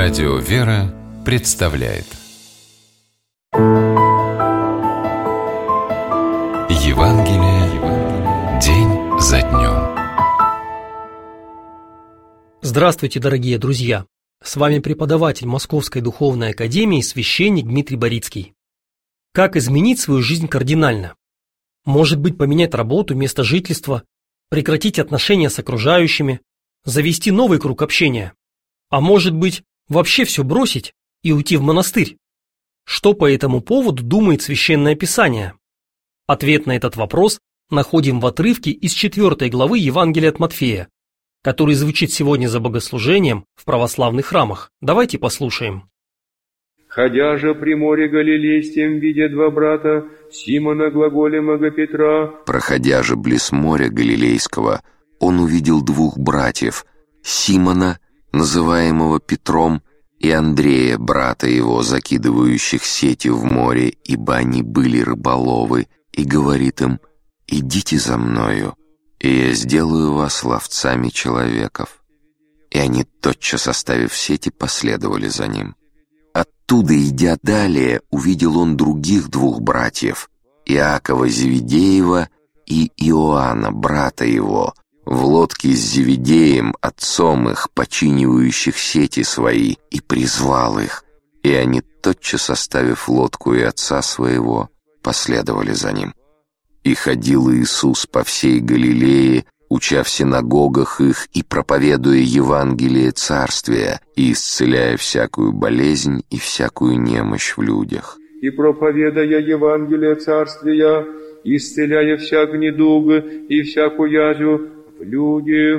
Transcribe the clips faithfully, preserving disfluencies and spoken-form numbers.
Радио «Вера» представляет Евангелие день за днем. Здравствуйте, дорогие друзья! С вами преподаватель Московской Духовной Академии, священник Дмитрий Борицкий. Как изменить свою жизнь кардинально? Может быть, поменять работу, место жительства, прекратить отношения с окружающими, завести новый круг общения? А может быть, вообще все бросить и уйти в монастырь? Что по этому поводу думает Священное Писание? Ответ на этот вопрос находим в отрывке из четвёртой главы Евангелия от Матфея, который звучит сегодня за богослужением в православных храмах. Давайте послушаем. «Ходя же при море Галилейском, видя два брата, Симона глаголемого Петра». Проходя же близ моря Галилейского, он увидел двух братьев, Симона, называемого Петром, и Андрея, брата его, закидывающих сети в море, ибо они были рыболовы, и говорит им: «Идите за мною, и я сделаю вас ловцами человеков». И они, тотчас оставив сети, последовали за ним. Оттуда, идя далее, увидел он других двух братьев, Иакова Зеведеева и Иоанна, брата его, в лодке с Зеведеем, отцом их, починивающих сети свои, и призвал их. И они, тотчас оставив лодку и отца своего, последовали за ним. И ходил Иисус по всей Галилее, уча в синагогах их и проповедуя Евангелие Царствия, и исцеляя всякую болезнь и всякую немощь в людях. И проповедая Евангелие Царствия, исцеляя всяк недуг и всякую язю в людях.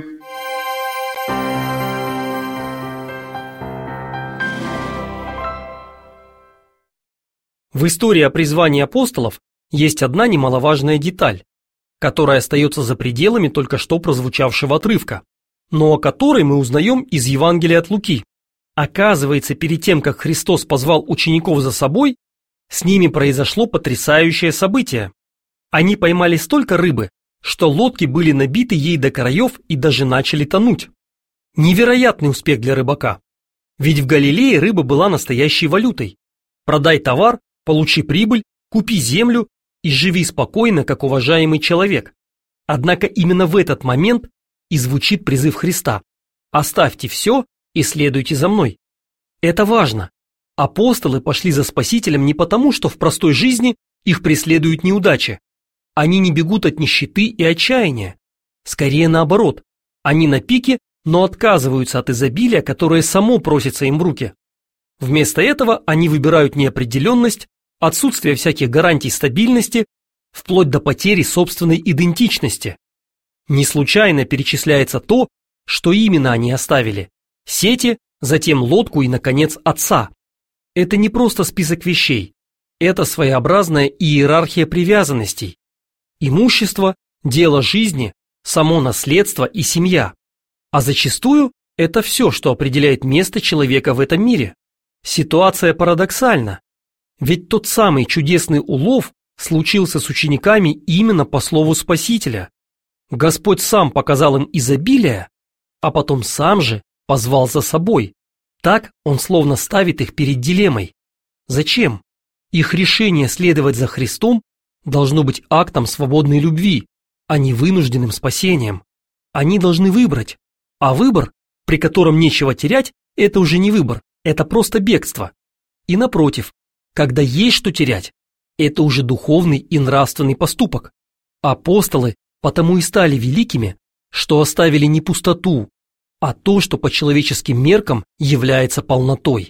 В истории о призвании апостолов есть одна немаловажная деталь, которая остается за пределами только что прозвучавшего отрывка, но о которой мы узнаем из Евангелия от Луки. Оказывается, перед тем, как Христос позвал учеников за собой, с ними произошло потрясающее событие. Они поймали столько рыбы, что лодки были набиты ей до краев и даже начали тонуть. Невероятный успех для рыбака. Ведь в Галилее рыба была настоящей валютой. Продай товар, получи прибыль, купи землю и живи спокойно, как уважаемый человек. Однако именно в этот момент и звучит призыв Христа: «Оставьте все и следуйте за мной». Это важно. Апостолы пошли за Спасителем не потому, что в простой жизни их преследуют неудачи. Они не бегут от нищеты и отчаяния. Скорее наоборот. Они на пике, но отказываются от изобилия, которое само просится им в руки. Вместо этого они выбирают неопределенность, отсутствие всяких гарантий стабильности, вплоть до потери собственной идентичности. Не случайно перечисляется то, что именно они оставили: сети, затем лодку и, наконец, отца. Это не просто список вещей, это своеобразная иерархия привязанностей. Имущество, дело жизни, само наследство и семья. А зачастую это все, что определяет место человека в этом мире. Ситуация парадоксальна. Ведь тот самый чудесный улов случился с учениками именно по слову Спасителя. Господь сам показал им изобилие, а потом сам же позвал за собой. Так он словно ставит их перед дилеммой. Зачем? Их решение следовать за Христом должно быть актом свободной любви, а не вынужденным спасением. Они должны выбрать. А выбор, при котором нечего терять, это уже не выбор, это просто бегство. И напротив, когда есть что терять, это уже духовный и нравственный поступок. Апостолы потому и стали великими, что оставили не пустоту, а то, что по человеческим меркам является полнотой.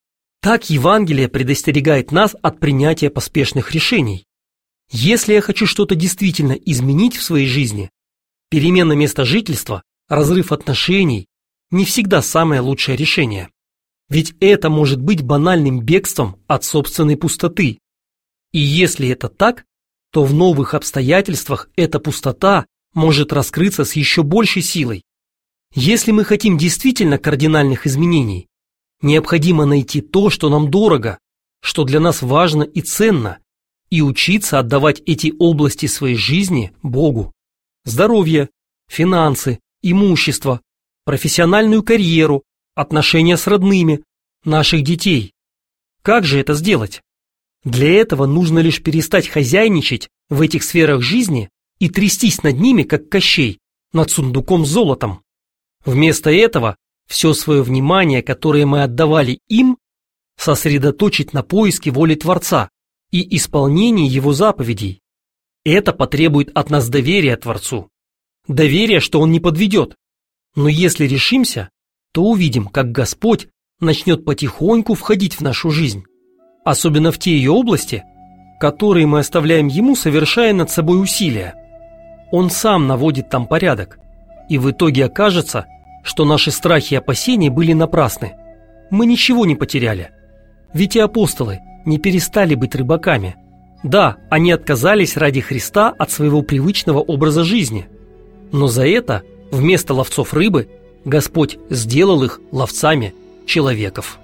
Так Евангелие предостерегает нас от принятия поспешных решений. Если я хочу что-то действительно изменить в своей жизни, перемена места жительства, разрыв отношений не всегда самое лучшее решение. Ведь это может быть банальным бегством от собственной пустоты. И если это так, то в новых обстоятельствах эта пустота может раскрыться с еще большей силой. Если мы хотим действительно кардинальных изменений, необходимо найти то, что нам дорого, что для нас важно и ценно, и учиться отдавать эти области своей жизни Богу. Здоровье, финансы, имущество, профессиональную карьеру, отношения с родными, наших детей. Как же это сделать? Для этого нужно лишь перестать хозяйничать в этих сферах жизни и трястись над ними, как Кощей, над сундуком с золотом. Вместо этого все свое внимание, которое мы отдавали им, сосредоточить на поиске воли Творца и исполнении Его заповедей. Это потребует от нас доверия Творцу. Доверия, что Он не подведет. Но если решимся, то увидим, как Господь начнет потихоньку входить в нашу жизнь. Особенно в те ее области, которые мы оставляем Ему, совершая над собой усилия. Он сам наводит там порядок. И в итоге окажется, что наши страхи и опасения были напрасны. Мы ничего не потеряли. Ведь и апостолы не перестали быть рыбаками. Да, они отказались ради Христа от своего привычного образа жизни. Но за это, вместо ловцов рыбы, Господь сделал их ловцами человеков.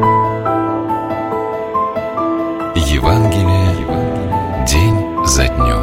Евангелие день за днем.